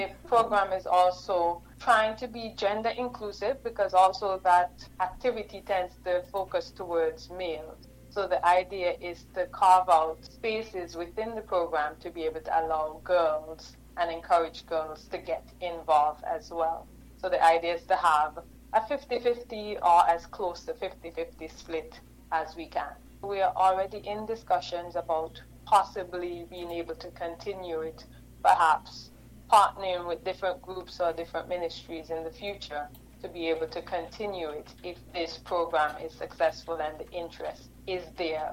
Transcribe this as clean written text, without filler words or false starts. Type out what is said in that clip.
The program is also trying to be gender inclusive because also that activity tends to focus towards males. So the idea is to carve out spaces within the program to be able to allow girls and encourage girls to get involved as well. So the idea is to have a 50-50 or as close to 50-50 split as we can. We are already in discussions about possibly being able to continue it, perhaps partnering with different groups or different ministries in the future to be able to continue it if this program is successful and the interest is there